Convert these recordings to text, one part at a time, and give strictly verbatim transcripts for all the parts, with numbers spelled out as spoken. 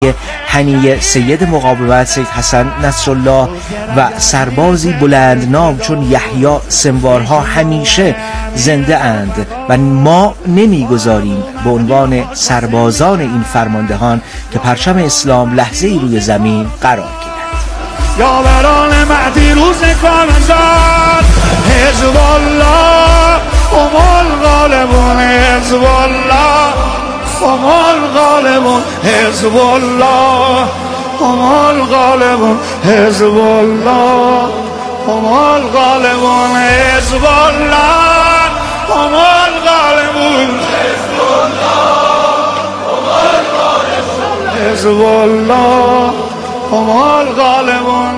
حنیه سید مقاومت سید حسن نصرالله و سربازی بلندنام چون یحیی سنوارها همیشه زنده اند و ما نمیگذاریم به عنوان سربازان این فرماندهان که پرچم اسلام لحظه ای روی زمین قرار گیرد. یاوران مهدی روز کارزاد حزب الله هم الغالبون حزب الله هم الغالبون حزب الله هم الغالبون حزب الله هم الغالبون حزب الله هم الغالبون حزب الله هم الغالبون حزب الله هم الغالبون.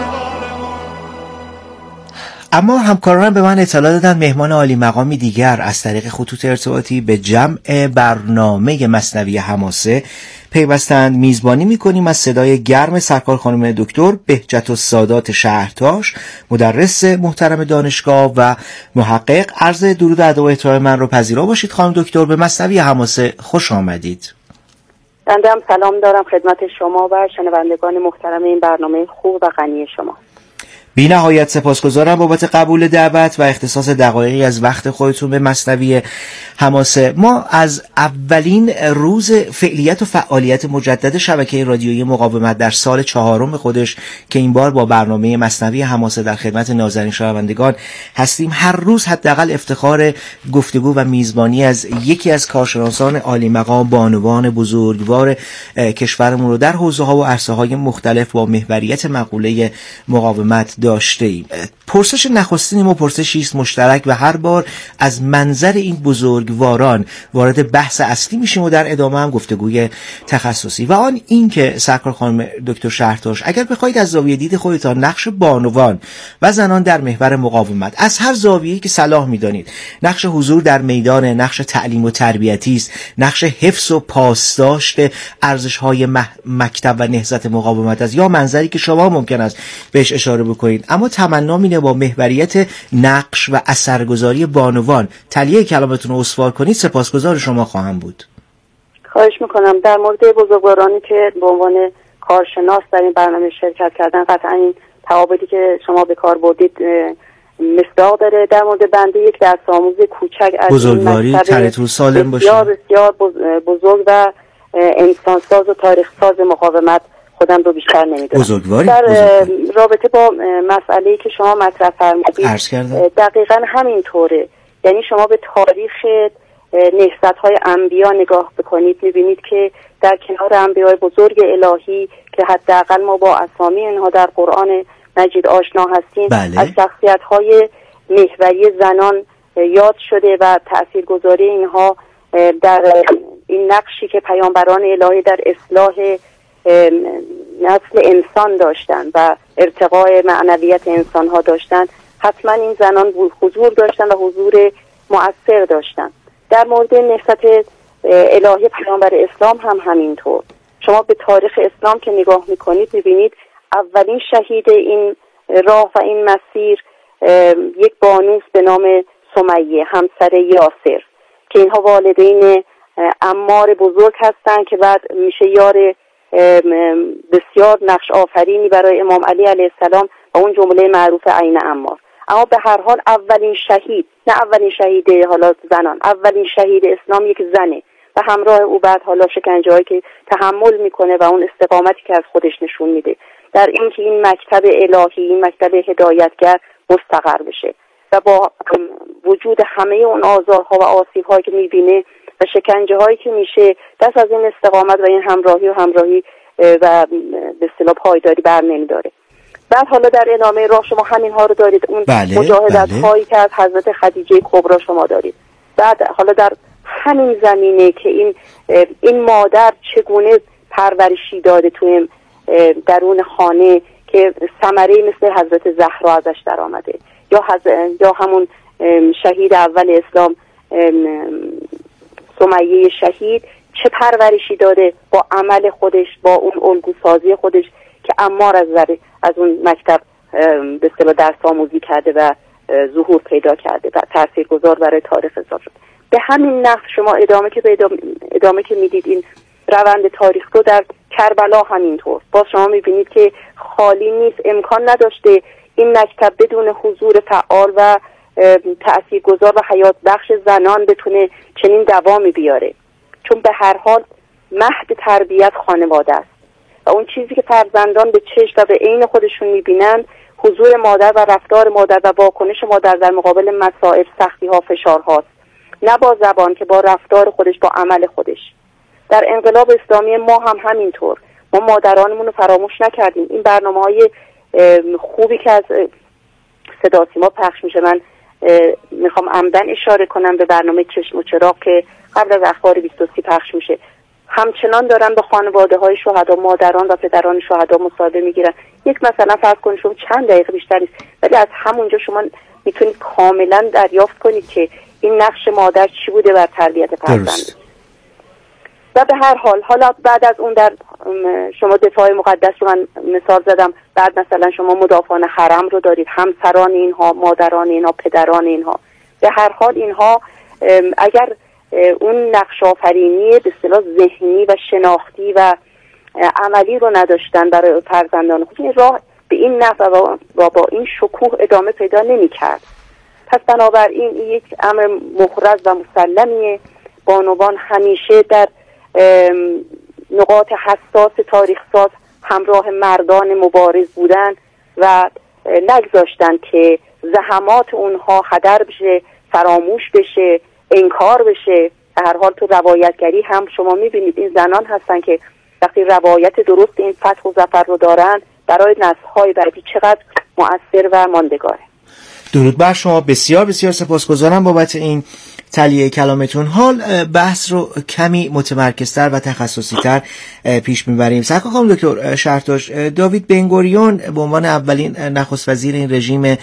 اما همکاران به من اطلاع دادن مهمان عالی مقامی دیگر از طریق خطوط ارتباطی به جمع برنامه مثنوی حماسه پیوستند. میزبانی میکنیم از صدای گرم سرکار خانم دکتر بهجت السادات شهرتاش، مدرس محترم دانشگاه و محقق. عرض درود و ادب و احترام من رو پذیرا باشید خانم دکتر، به مثنوی حماسه خوش آمدید. بنده هم سلام دارم خدمت شما و شنوندگان محترم این برنامه خوب و غنی شما. بی نهایت سپاسگزارم بابت قبول دعوت و اختصاص دقایقی از وقت خودتون به مثنوی حماسه. ما از اولین روز فعالیت و فعالیت مجدد شبکه رادیویی مقاومت در سال چهارم خودش که این بار با برنامه مثنوی حماسه در خدمت نازنین شنوندگان هستیم، هر روز حداقل افتخار گفتگو و میزبانی از یکی از کارشناسان عالی مقام، بانوان بزرگوار کشورمون رو در حوزه‌ها و عرصه‌های مختلف با محوریت مقوله مقاومت داشته ایم. پرسش نخستین ما پرسشی است مشترک و هر بار از منظر این بزرگواران وارد بحث اصلی میشیم و در ادامه هم گفتگوی تخصصی و آن این که سرکار خانم دکتر شهرتاش اگر بخواید از زاویه دید خودتان نقش بانوان و زنان در محور مقاومت از هر زاویه‌ای که صلاح میدانید، نقش حضور در میدان، نقش تعلیم و تربیتی است، نقش حفظ و پاسداشت ارزش‌های مکتب و نهضت مقاومت است، یا منظری که شما ممکن است بهش اشاره بکنید، اما تمنا اینه با محوریت نقش و اثرگذاری بانوان تلیه کلامتون رو استوار کنید. سپاسگزار شما خواهم بود. خواهش میکنم. در مورد بزرگوارانی که به عنوان کارشناس در این برنامه شرکت کردن، قطعا این تعابیری که شما به کار بردید مصداق داره. در مورد بنده یک درس آموز کوچک از بزرگواری ترتون سالم باشه، بسیار بسیار بزرگ و انسانساز و تاریخ ساز مقاومت خودم رو بیشتر نمیدونم. بزرگواری در بزرگواری. رابطه با مسئله‌ای که شما مطرح فرمودید دقیقاً همین طوره. یعنی شما به تاریخ نهضت‌های انبیا نگاه بکنید می‌بینید که در کنار انبیاء بزرگ الهی که حداقل ما با اسامی اینها در قرآن مجید آشنا هستیم، بله. از شخصیت‌های محوری زنان یاد شده و تاثیرگذاری اینها در این نقشی که پیامبران الهی در اصلاح نسل انسان داشتن و ارتقاء معنویت انسان ها داشتن، حتما این زنان حضور داشتن و حضور مؤثر داشتن. در مورد نهضت الهی پیامبر اسلام هم همینطور. شما به تاریخ اسلام که نگاه میکنید میبینید اولین شهید این راه و این مسیر یک بانوست به نام سمیه همسر یاسر که اینها والدین عمار بزرگ هستن که بعد میشه یار بسیار نقش آفرینی برای امام علی علیه السلام و اون جمله معروف عین عمار. اما به هر حال اولین شهید، نه اولین شهید حالا زنان، اولین شهید اسلام یک زنه و همراه او بعد حالا شکنجه هایی که تحمل میکنه و اون استقامتی که از خودش نشون میده در این که این مکتب الهی، این مکتب هدایتگر مستقر بشه و با وجود همه اون آزارها و آسیب‌هایی که میبینه و شکنجه هایی که میشه دست از این استقامت و این همراهی و همراهی و به اصطلاح پایداری بر نمیداره. بعد حالا در ادامه راه شما همین ها رو دارید، اون بله، مجاهدت بله. هایی که از حضرت خدیجه کبرا شما دارید. بعد حالا در همین زمینه که این این مادر چگونه پرورشی داده توی درون خانه که ثمره مثل حضرت زهرا ازش در آمده، یا حض... یا همون شهید اول اسلام سمیه شهید چه پرورشی داده با عمل خودش، با اون الگوسازی خودش که عمار از ذره از اون مکتب به اصطلاح درس آموزی کرده و ظهور پیدا کرده و تاثیرگذار برای تاریخ حساب شد. به همین نحو شما ادامه که ادامه, ادامه که میدید این روند تاریخ رو در کربلا همینطور. باز شما میبینید که خالی نیست، امکان نداشته این مکتب بدون حضور فعال و تأثیرگذار و حیات بخش زنان بتونه چنین دوامی بیاره، چون به هر حال مهد تربیت خانواده است و اون چیزی که فرزندان به چشم و به عین خودشون میبینند حضور مادر و رفتار مادر و واکنش مادر در مقابل مسائل، سختی ها، فشار هاست، نه با زبان که با رفتار خودش، با عمل خودش. در انقلاب اسلامی ما هم همینطور، ما مادرانمون رو فراموش نکردیم. این برنامه های خوبی که از صدا سیما پخش میشه، من میخوام عمدن اشاره کنم به برنامه چشم و چراغ که قبل از اخبار بیست و سه پخش میشه، همچنان دارن به خانواده های شهدا، مادران و پدران شهدا مصاحبه میگیرن. یک مثلا فرض کنید شما چند دقیقه بیشتر نیست، ولی از همونجا شما میتونید کاملا دریافت کنید که این نقش مادر چی بوده بر تربیت فرزند. و به هر حال حالا بعد از اون در شما دفاع مقدس رو من مثال زدم، بعد مثلا شما مدافعان حرم رو دارید، همسران اینها، مادران اینها، پدران اینها. به هر حال اینها اگر اون نقش آفرینی به اصطلاح ذهنی و شناختی و عملی رو نداشتن برای فرزندان خود، این راه به این نحو و با این شکوه ادامه پیدا نمی‌کرد. پس بنابراین این یک امر محرز و مسلمیه. بانوان همیشه در نقاط حساس تاریخ ساز همراه مردان مبارز بودن و نگذاشتن که زحمات اونها هدر بشه، فراموش بشه، انکار بشه. به هر حال تو روایتگری هم شما میبینید این زنان هستن که وقتی روایت درست این فتح و ظفر رو دارن برای نسل‌های بعدی چقدر مؤثر و ماندگاره. درود بر شما، بسیار بسیار سپاسگزارم بابت این تلیه کلامتون. حال بحث رو کمی متمرکزتر و تخصصی‌تر پیش میبریم. سرکار خانم دکتر شهرتاش، داوید بنگوریون به عنوان اولین نخست وزیر این رژیم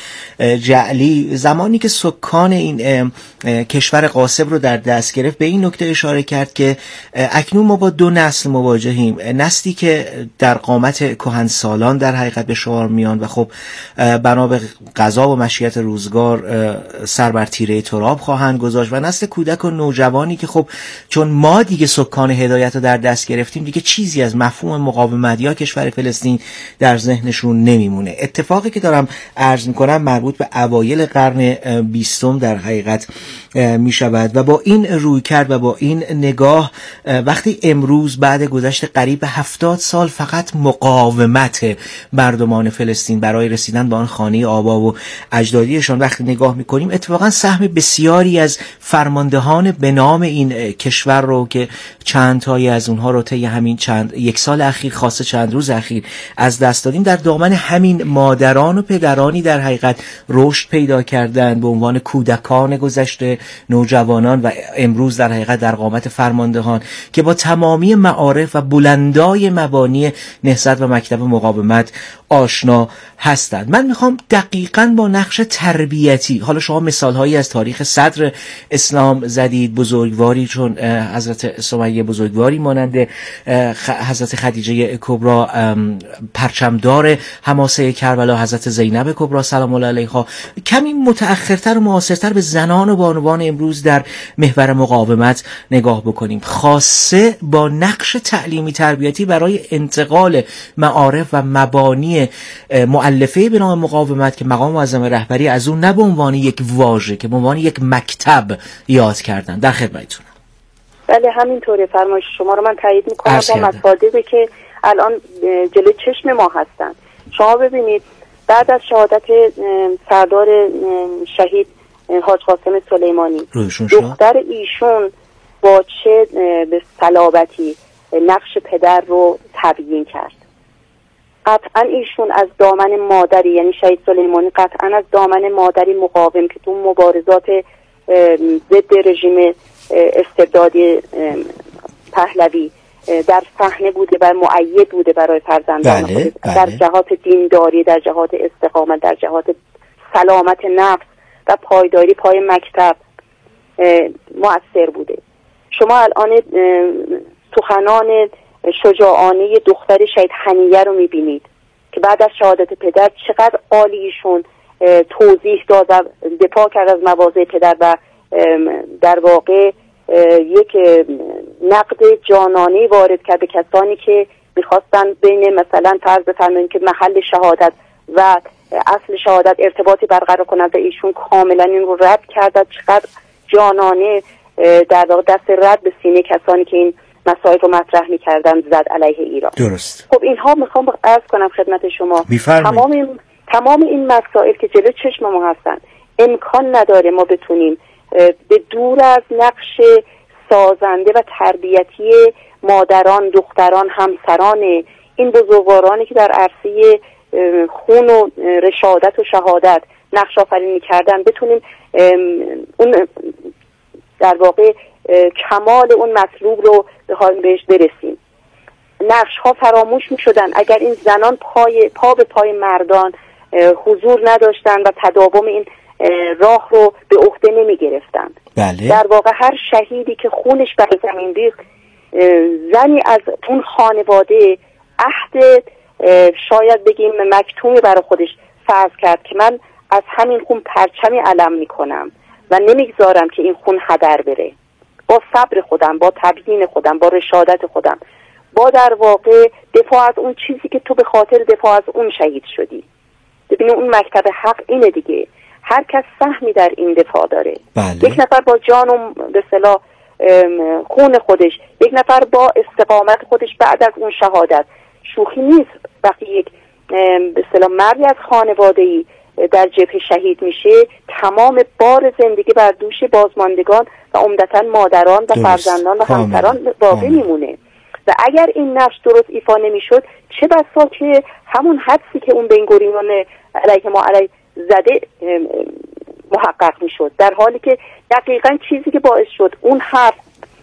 جعلی، زمانی که سکان این کشور غاصب رو در دست گرفت، به این نکته اشاره کرد که اکنون ما با دو نسل مواجهیم، نسلی که در قامت کهنسالان در حقیقت به شمار میان و خب بنا به قضا و مشیت روزگار سر بر تیره تراب خواهند گذاشت، و نسل کودک و نوجوانی که خب چون ما دیگه سکان هدایت رو در دست گرفتیم، دیگه چیزی از مفهوم مقاومت یا کشور فلسطین در ذهنشون نمیمونه. اتفاقی که دارم عرض میکنم مربوط به اوایل قرن بیستم در حقیقت میشود و با این روی کرد و با این نگاه، وقتی امروز بعد گذشت قریب هفتاد سال فقط مقاومت مردمان فلسطین برای رسیدن به آن خانه آبا و اجدادیشان وقتی نگاه میکنیم، اتفاقا سهم بسیاری از فرماندهان به نام این کشور رو که چند تایی از اونها رو طی همین چند یک سال اخیر، خاصه چند روز اخیر از دست دادیم، در دامن همین مادران و پدرانی در حقیقت رشد پیدا کردن به عنوان کودکان گذشته، نوجوانان و امروز در حقیقت در قامت فرماندهان که با تمامی معارف و بلندای مبانی نهضت و مکتب مقاومت آشنا هستند. من میخوام دقیقاً با نقش تربیتی، حالا شما مثالهایی از تاریخ صدر اسلام زدید، بزرگواری چون حضرت سمیه بزرگواری مانند حضرت خدیجه کبرا، پرچمدار حماسه کربلا حضرت زینب کبرا سلام الله علیها، کمی متأخرتر و معاصرتر به زنان و بانوان امروز در محور مقاومت نگاه بکنیم، خاصه با نقش تعلیمی تربیتی برای انتقال معارف و مبانی مؤلفه به نام مقاومت که مقام معظم رهبری از اون نه به عنوان یک واژه که به عنوان یک مکتب یاد کردن. در خدمتتونم. بله همینطوره، فرمایش شما رو من تایید میکنم با مصادیقی که الان جلوی چشم ما هستن. شما ببینید بعد از شهادت سردار شهید حاج قاسم سلیمانی، دختر ایشون با چه به صلابتی نقش پدر رو تبیین کرد. قطعا ایشون از دامن مادری، یعنی شهید سلیمانی قطعا از دامن مادری مقاوم که تو مبارزات ضد رژیم استبدادی پهلوی در صحنه بوده و مؤید بوده برای فرزندان بله، خود، بله. در جهات دینداری، در جهات استقامت، در جهات سلامت نفس و پایداری پای مکتب مؤثر بوده. شما الان سخنان شجاعانه دختر شهید حنیه رو میبینید که بعد از شهادت پدر چقدر عالیشون توضیح داد و دفاع کرد از مواضع پدر و در واقع یک نقد جانانه وارد کرد به کسانی که میخواستن بین مثلا فرض بفرمایید که محل شهادت و اصل شهادت ارتباطی برقرار کنند و ایشون کاملا این رو رد کرد. چقدر جانانه در واقع دست رد به سینه کسانی که این مسائل رو مطرح میکردن زد علیه ایران. درست. خب اینها میخوام عرض کنم خدمت شما، تمام این تمام این مسائل که جلو چشم ما هستن، امکان نداره ما بتونیم به دور از نقش سازنده و تربیتی مادران، دختران، همسران این بزرگوارانی که در عرصه خون و رشادت و شهادت نقش آفرینی کردن بتونیم اون در واقع کمال اون مطلوب رو بهش برسیم. نقش ها فراموش می شدن اگر این زنان پای پا به پای مردان حضور نداشتن و تداوم این راه رو به عهده نمی گرفتن. بله. در واقع هر شهیدی که خونش بر زمین ریخت، زنی از اون خانواده عهد شاید بگیم مکتومی برای خودش فرض کرد که من از همین خون پرچمی علم می کنم و نمیگذارم که این خون هدر بره. با صبر خودم، با تبیین خودم، با رشادت خودم، با در واقع دفاع از اون چیزی که تو به خاطر دفاع از اون شهید شدی. ببین اون مکتب حق اینه دیگه، هر کس سهمی در این دفاع داره. بله. یک نفر با جان و به اصطلاح خون خودش، یک نفر با استقامت خودش بعد از اون شهادت. شوخی نیست وقتی یک به اصطلاح مردی از خانواده‌ای در جبهه شهید میشه، تمام بار زندگی بر دوش بازماندگان و عمدتاً مادران و فرزندان و همسران باقی میمونه. و اگر این نقش درست ایفا نمیشد، چه بسا که همون حدسی که اون بنگوریون علیه ما علیه زده محقق میشد، در حالی که دقیقاً چیزی که باعث شد اون حرف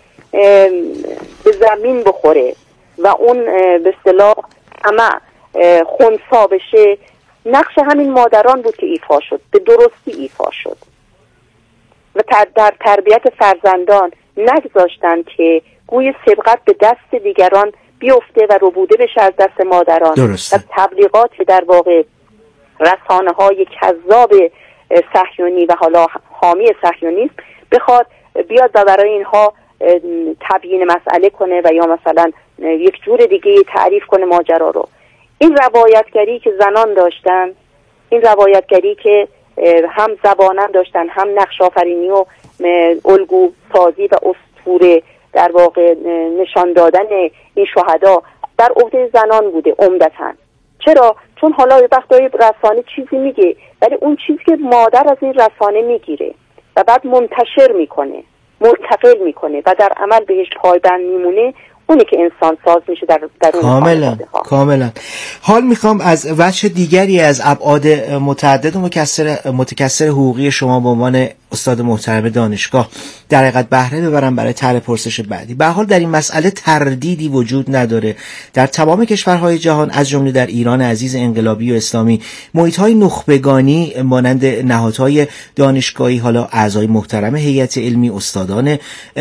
به زمین بخوره و اون به اصطلاح اما خنثی بشه، نقش همین مادران بود که ایفا شد، به درستی ایفا شد و در تربیت فرزندان نگذاشتن که گوی سبقت به دست دیگران بیفته و ربوده بشه از دست مادران. درسته. و تبلیغات در واقع رسانه های کذاب صهیونی و حالا حامی صهیونیسم بخواد بیاد و برای اینها تبیین مسئله کنه و یا مثلا یک جور دیگه تعریف کنه ماجرا رو. این روایتگری که زنان داشتن، این روایتگری که هم زبانن داشتن، هم نقش آفرینی و الگو سازی و اسطوره در واقع نشان دادن این شهدا در عهده زنان بوده عمدتاً. چرا؟ چون حالا یه وقتایی رسانه چیزی میگه، ولی اون چیزی که مادر از این رسانه میگیره و بعد منتشر میکنه، منتقل میکنه و در عمل بهش پایبند میمونه، اونی که انسان ساز میشه در در اون کاملا کاملا. حال میخوام از وجه دیگری از ابعاد متعدد و مکثر متکثر حقوقی شما به عنوان استاد محترم دانشگاه در حقیقت بهره ببرم برای طرح پرسش بعدی. به هر حال در این مسئله تردیدی وجود نداره، در تمام کشورهای جهان از جمله در ایران عزیز انقلابی و اسلامی محیط‌های نخبگانی مانند نهادهای دانشگاهی، حالا اعضای محترم هیئت علمی، استادان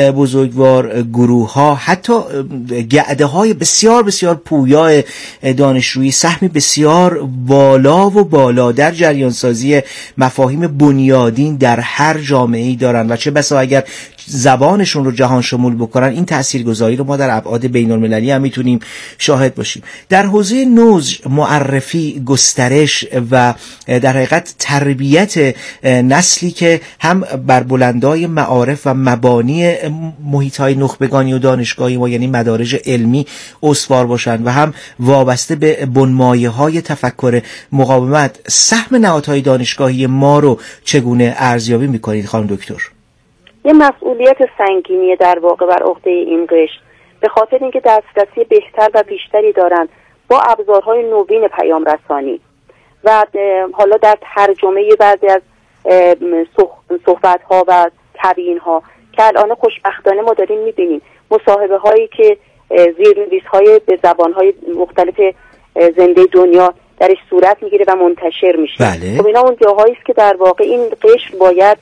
بزرگوار، گروه‌ها، حتی گعده‌های بسیار بسیار پویا دانشجویی سهمی بسیار بالا و بالا در جریان سازی مفاهیم بنیادین در هر جامعه‌ای دارن و چه بسا اگر زبانشون رو جهان شمول بکنن این تاثیرگذاری رو ما در ابعاد بین‌المللی هم میتونیم شاهد باشیم. در حوزه نوز، معرفی، گسترش و در حقیقت تربیت نسلی که هم بر بلندای معارف و مبانی محیط‌های نخبگانی و دانشگاهی ما یعنی مدارج علمی استوار باشند و هم وابسته به بنمایه‌های تفکر مقاومت، سهم نهادهای دانشگاهی ما رو چگونه ارزیابی می‌کنید خانم دکتر؟ یه مسئولیت سنگینی در واقع بر عهده این قشر، به خاطر اینکه دسترسی بهتر و بیشتری دارن با ابزارهای نوین پیام رسانی و حالا در ترجمه بعضی از صحبت‌ها و تبیین‌ها که الان خوشبختانه ما داریم می‌بینیم مصاحبه هایی که زیرنویس‌های به زبان‌های مختلف زنده دنیا درش صورت میگیره و منتشر میشه. بله. خب اینا اون جاهایی است که در واقع این قشر باید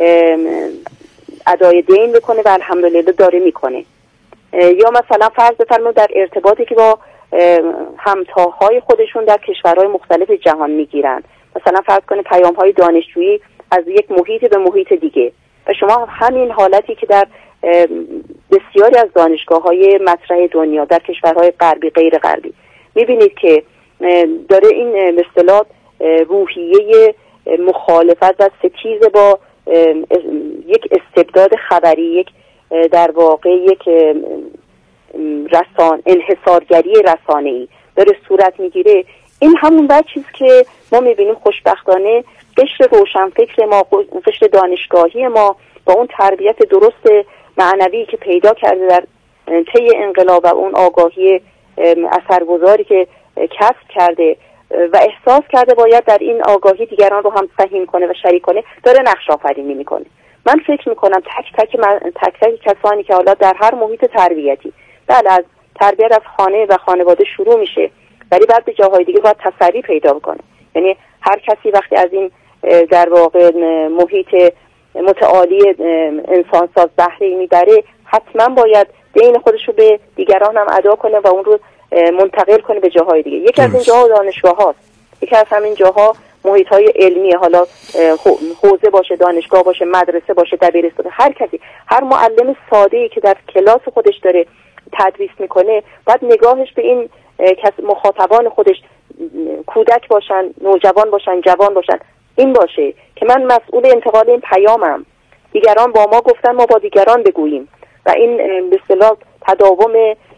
ادای دین بکنه و الحمدلله داره میکنه. یا مثلا فرض بفرمایید در ارتباطی که با همتاهای خودشون در کشورهای مختلف جهان میگیرن، مثلا فرض کنید پیام‌های دانشجویی از یک محیط به محیط دیگه و شما همین حالتی که در بسیاری از دانشگاه‌های مطرح دنیا در کشورهای غربی غیر غربی می‌بینید که داره این به اصطلاح روحیه مخالفت و ستیز با یک استبداد خبری، یک در واقع یک رسان انحصارگری رسانه‌ای داره صورت میگیره. این همون بچه چیز که ما میبینیم خوشبختانه قشر روشنفکر ما، قشر دانشگاهی ما با اون تربیت درست معنوی که پیدا کرده در طی انقلاب و اون آگاهی اثرگذاری که کسب کرده و احساس کرده باید در این آگاهی دیگران رو هم سهیم کنه و شریک کنه، داره نقش آفرینی میکنه. من فکر میکنم تک تک تک تک کسانی که حالا در هر محیط تربیتی، بله از تربیت از خانه و خانواده شروع میشه، ولی بعد به جاهای دیگه باید تسری پیدا کنه. یعنی هر کسی وقتی از این در واقع محیط متعالی انسانساز بهره میبره، حتما باید دین خودش رو به دیگران هم ادا کنه و اون رو منتقل کنه به جاهای دیگه. یکی از این جاها دانشگاه هاست، یکی از همین جاها محیط های علمی، حالا حوزه باشه، دانشگاه باشه، مدرسه باشه، دبیرستان، هر کسی، هر معلم ساده‌ای که در کلاس خودش داره تدریس میکنه باید نگاهش به این مخاطبان خودش، کودک باشن، نوجوان باشن، جوان باشن، این باشه که من مسئول انتقال این پیامم. دیگران با ما گفتن، ما با دیگران بگوییم و این به اصطلاح تداوم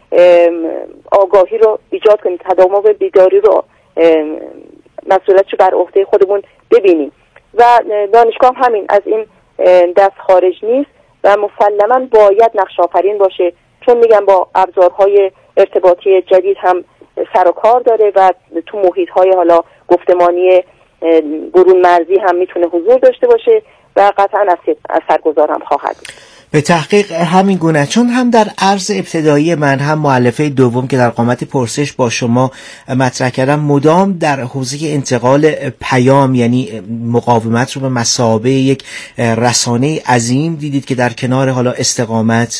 آگاهی رو ایجاد کنیم، تداوم بیداری رو مسئولیتش رو بر عهده خودمون ببینیم. و دانشگاه همین از این دست خارج نیست و مسلماً باید نقش آفرین باشه، چون میگم با ابزارهای ارتباطی جدید هم سر و کار داره و تو محیط‌های حالا گفتمانی برون مرزی هم میتونه حضور داشته باشه و قطعاً اثرگذار هم خواهد. به تحقیق همین گونه، چون هم در عرض ابتدایی من هم مؤلفه دوم که در قامت پرسش با شما مطرح کردم مدام در حوزه انتقال پیام، یعنی مقاومت رو به مثابه یک رسانه عظیم دیدید که در کنار حالا استقامت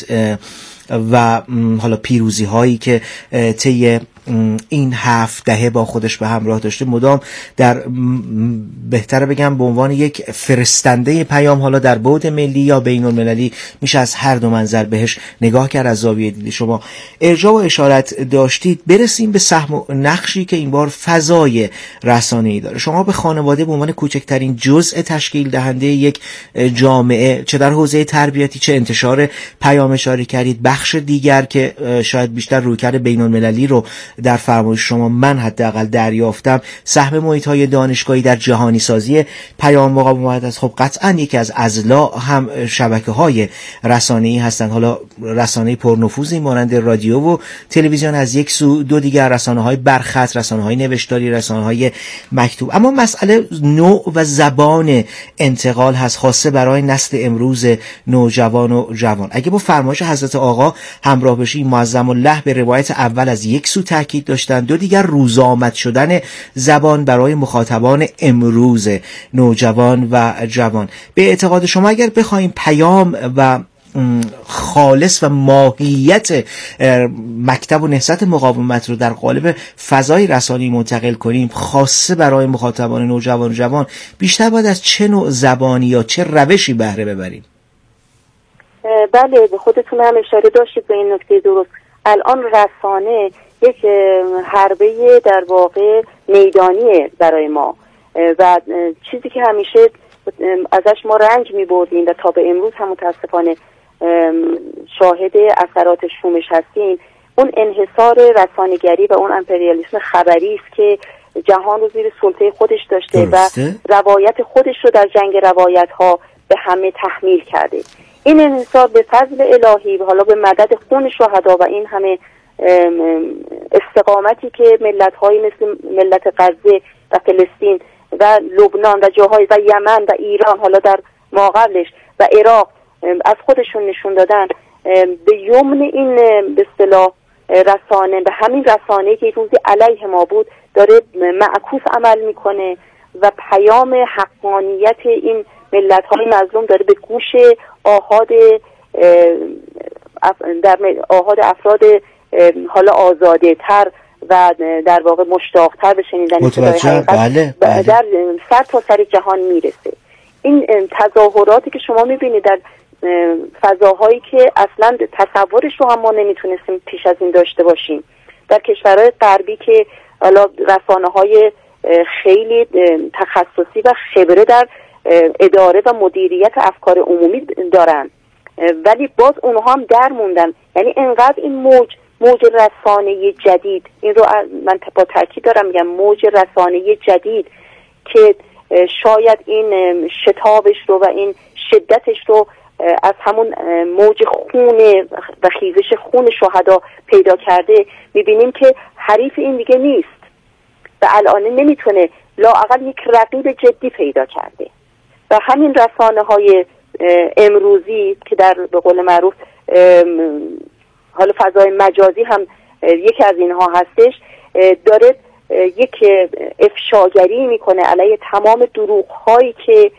و حالا پیروزی هایی که طی این هفت دهه با خودش به همراه داشته، مدام در بهتره بگم به عنوان یک فرستنده پیام، حالا در بعد ملی یا بین المللی، میشه از هر دو منظر بهش نگاه کرد از زاویه دید شما. ارجاع و اشارت داشتید. برسیم به سهم و نقشی که این بار فضای رسانه‌ای داره. شما به خانواده به عنوان کوچکترین جزء تشکیل دهنده یک جامعه، چه در حوزه تربیتی چه انتشار پیام اشاره کردید. بخش دیگر که شاید بیشتر رویکرد بین المللی رو در فرمایش شما من حداقل دریافتم، سهم محیط‌های دانشگاهی در جهانی سازی پیام مقاومت است. خب قطعاً یکی از اضلاع هم شبکه‌های رسانه‌ای هستند، حالا رسانه پرنفوذی مانند رادیو و تلویزیون از یک سو، دو دیگر رسانه‌های برخط، رسانه‌های نوشتاری، رسانه‌های مکتوب. اما مسئله نوع و زبان انتقال هست، خاصه برای نسل امروز نوجوان و جوان. اگه با فرمایش حضرت آقا همراه بشیم، معظم الله به روایت اول از یک سو تاکید داشتن، دو دیگر روزآمد شدن زبان برای مخاطبان امروز نوجوان و جوان. به اعتقاد شما اگر بخوایم پیام و خالص و ماهیت مکتب و نهضت مقاومت رو در قالب فضای رسانه‌ای منتقل کنیم، خاصه برای مخاطبان نوجوان و جوان، بیشتر باید از چه نوع زبانی یا چه روشی بهره ببریم؟ بله، خودتون هم اشاره داشتید به این نکته درست. الان رسانه یک حربه در واقع میدانیه برای ما و چیزی که همیشه ازش ما رنج می بردیم و تا به امروز هم متاسفانه شاهد اثرات شومش هستیم، اون انحصار رسانه‌گری و اون امپریالیسم خبری است که جهان رو زیر سلطه خودش داشته درسته. و روایت خودش رو در جنگ روایت ها به همه تحمیل کرده. این انحصار به فضل الهی و حالا به مدد خون شهدا و این همه استقامتی که ملت‌های مثل ملت غزه و فلسطین و لبنان و جاهای و یمن و ایران، حالا در ما قبلش و عراق از خودشون نشون دادن، به یمن این به اصطلاح رسانه، به همین رسانه‌ای که روزی علیه ما بود، داره معکوس عمل میکنه و پیام حقانیت این ملت‌های مظلوم داره به گوش آحاد در آحاد افراد حالا آزاده تر و در واقع مشتاق تر به شنیدن صدای حقیقت بله، بله. در سر تا سر جهان میرسه. این تظاهراتی که شما میبینید در فضاهایی که اصلا تصورش رو هم ما نمیتونستیم پیش از این داشته باشیم. در کشورهای غربی که حالا رسانه‌های خیلی تخصصی و خبره در اداره و مدیریت افکار عمومی دارن، ولی باز اونها هم در موندن. یعنی انقدر این موج موج رسانه‌ای جدید، این رو من با تاکید دارم میگم، موج رسانه‌ای جدید که شاید این شتابش رو و این شدتش رو از همون موج خون و خیزش خون شهدا پیدا کرده، میبینیم که حریف این دیگه نیست و الان نمیتونه، لااقل یک رقیب جدی پیدا کرده. و همین رسانه های امروزی که در به قول معروف حالا فضای مجازی هم یکی از اینها هستش، داره یک افشاگری میکنه علیه تمام دروغ هایی که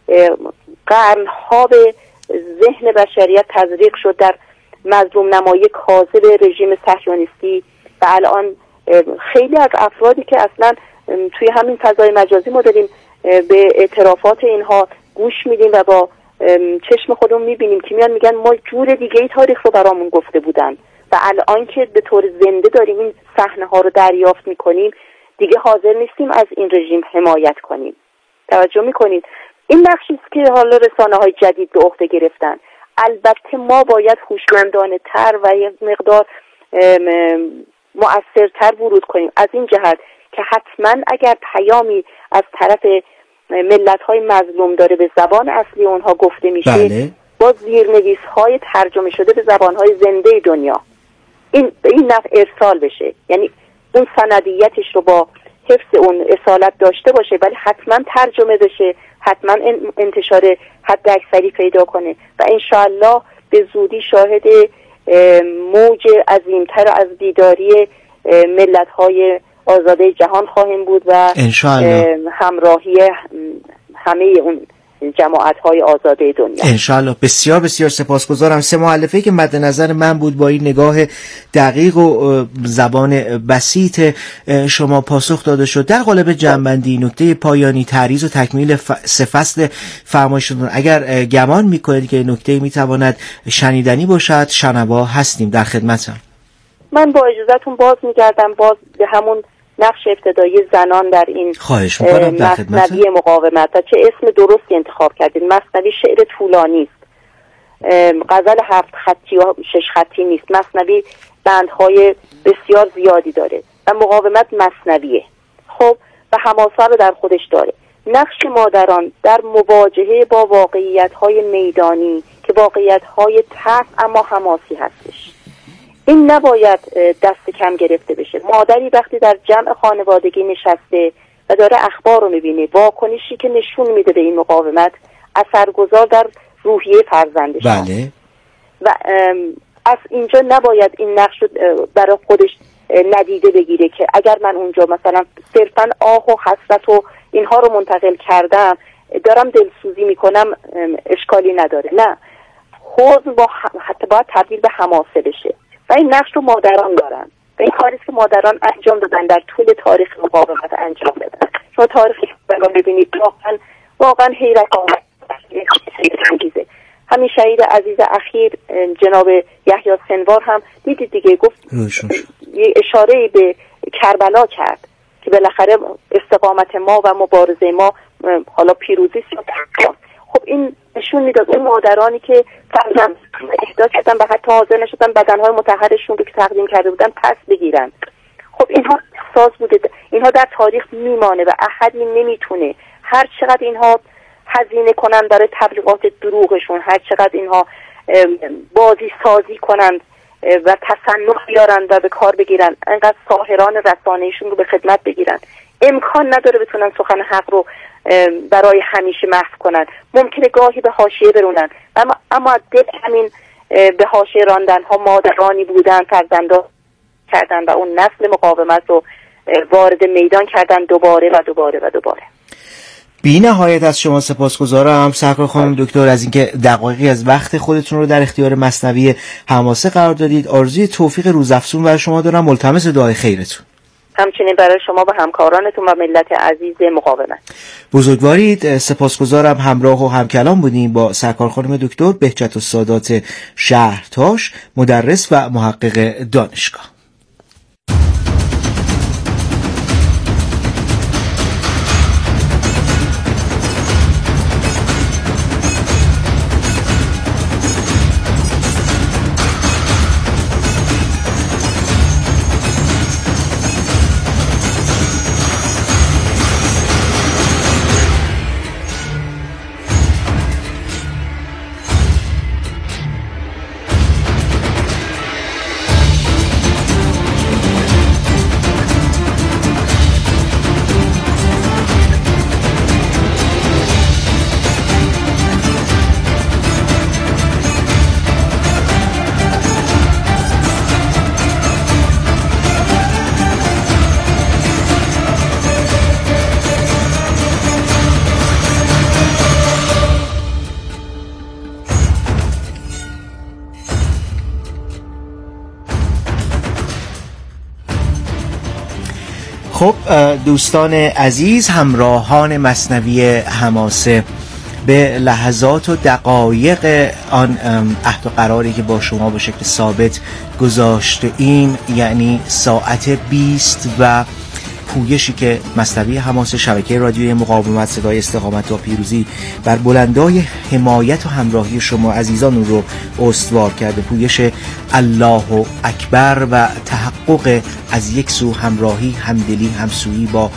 قرنها به ذهن بشریت تزریق شد در مظلوم نمایی کاذب رژیم صهیونیستی. و الان خیلی از افرادی که اصلا توی همین فضای مجازی ما داریم به اعترافات اینها گوش میدیم و با چشم خودمون میبینیم که میان میگن ما جور دیگه ای تاریخ رو برامون گفته بودن و الان که به طور زنده داریم این صحنه ها رو دریافت میکنیم دیگه حاضر نیستیم از این رژیم حمایت کنیم. توجه میکنید؟ این نقشی است که حالا رسانه های جدید به عهده گرفتن. البته ما باید هوشمندانه تر و یک مقدار مؤثرتر ورود کنیم از این جهت که حتما اگر پیامی از طرف ملت‌های مظلوم داره به زبان اصلی اونها گفته میشه، بله، با زیرنویس‌های ترجمه شده به زبان‌های زنده دنیا این به این نحو ارسال بشه. یعنی اون سندیتش رو با حفظ اون اصالت داشته باشه، ولی حتما ترجمه بشه، حتما انتشار حد اکثری پیدا کنه و انشاءالله به زودی شاهد موج عظیمتر از بیداری ملت‌های آزاده جهان خواهیم بود و همراهی همه اون جماعت‌های آزاده دنیا. انشاءالله. بسیار بسیار سپاسگزارم. سه مؤلفه‌ای که مد نظر من بود با این نگاه دقیق و زبان بسیط شما پاسخ داده شد. در قالب جنبندی نکته پایانی تعریض و تکمیل ف... سه فصل فرمایشتون، اگر گمان می‌کنید که نکته می‌تواند شنیدنی باشد، شنوا هستیم، در خدمتم. من با اجازهتون باز می‌گردم باز به همون نقش ابتدایی زنان در این مثنوی مقاومت و چه اسم درستی انتخاب کردید. مثنوی شعر طولانی است، غزل هفت خطی و شش خطی نیست. مثنوی بندهای بسیار زیادی داره و مقاومت مثنویه، خب، و حماسه رو در خودش داره. نقش مادران در مواجهه با واقعیت‌های میدانی که واقعیت‌های تلخ اما حماسی هستش، این نباید دست کم گرفته بشه. مادری وقتی در جمع خانوادگی نشسته و داره اخبار رو میبینه، واکنشی که نشون میده به این مقاومت اثرگذار در روحیه فرزندش، بله، و از اینجا نباید این نقش رو برای خودش ندیده بگیره که اگر من اونجا مثلا صرفا آه و حسرت و اینها رو منتقل کردم دارم دلسوزی میکنم، اشکالی نداره. نه، حزن با حتی باید تبدیل به حماسه بشه و این نقش رو مادران دارن و این کاری که مادران انجام دادن در طول تاریخ مقاومت انجام دادن. شما تاریخ رو ببینید واقعا واقعا حیرت آور انگیزه. همین شهید عزیز اخیر جناب یحیی سنوار هم دیدید دیگه، گفت یه اشاره به کربلا کرد که بالاخره استقامت ما و مبارزه ما حالا پیروزی است. خب این نشون میداد اون مادرانی که فرزند احداث کردن و حتی حاضر نشدن بدنهای مطهرشون رو که تقدیم کرده بودن پس بگیرن. خب اینها احساس بوده، اینها در تاریخ میمانه و احدی نمیتونه، هر چقدر اینها هزینه کنن برای تبلیغات دروغشون، هر چقدر اینها بازی سازی کنن و تصنع بیارن و به کار بگیرن، انقدر ساحران رسانه‌ایشون رو به خدمت بگیرن، امکان نداره بتونن سخن حق رو برای همیشه محو کنن. ممکنه گاهی به حاشیه برونن، اما اما دل همین به حاشیه راندن ها مادرانی بودن، فرزندان کردن و اون نسل مقاومت رو وارد میدان کردن دوباره و دوباره و دوباره. بی نهایت از شما سپاسگزارم سرکار خانم دکتر از اینکه دقایقی از وقت خودتون رو در اختیار مثنوی حماسه قرار دادید. آرزوی توفیق روزافزون برای شما دارم، ملتمس دعای خیرتون. همچنین برای شما و همکارانتون و ملت عزیز مقاومت. بزرگوارید. سپاسگزارم همراه و همکلام بودیم با سرکار خانم دکتر بهجت السادات شهرتاش، مدرس و محقق دانشگاه. خب دوستان عزیز، همراهان مثنوی حماسه، به لحظات و دقایق آن عهد و قراری که با شما به شکل ثابت گذاشته ایم، یعنی ساعت بیست و پویشی که مثنوی حماسه، شبکه رادیوی مقاومت، صدای استقامت و پیروزی، بر بلندای حمایت و همراهی شما عزیزان رو استوار کرده. پویش الله اکبر و تحقق از یک سو همراهی، همدلی، همسویی با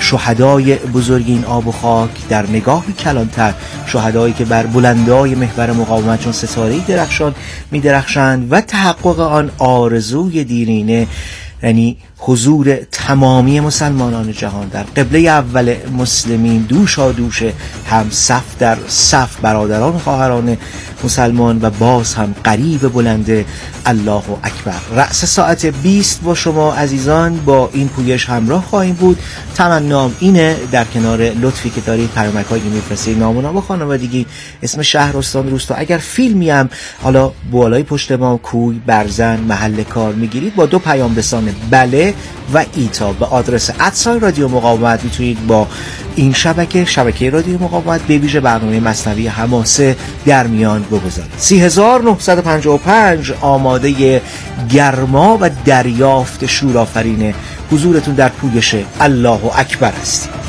شهدای بزرگ این آب و خاک، در نگاهی کلانتر شهدایی که بر بلندای محور مقاومت چون ستاره‌ای درخشان می درخشند، و تحقق آن آرزوی دیرینه، یعنی حضور تمامی مسلمانان جهان در قبله اول مسلمین، دوشا دوش هم صف در صف، برادران و خواهران مسلمان، و باز هم قریب بلند الله اکبر. رأس ساعت بیست با شما عزیزان با این پویش همراه خواهیم بود. تمنام اینه در کنار لطفی که دارید، پیامک هایی میفرستید، نام و نام خانوادگی، اسم شهر، استان، روستا، اگر فیلمی هم حالا بالای پشت ما، کوی، برزن، محل کار میگیرید، با دو پیام رسان بله و ایتا به آدرس ادسای رادیو مقاومت میتونید با این شبکه شبکه رادیو مقاومت به ویژه برنامه مثنوی حماسه در میان بگذارید. سی هزار و نهصد و پنجاه و پنج آماده گرما و دریافت شورآفرین حضورتون در پویش الله اکبر هستید.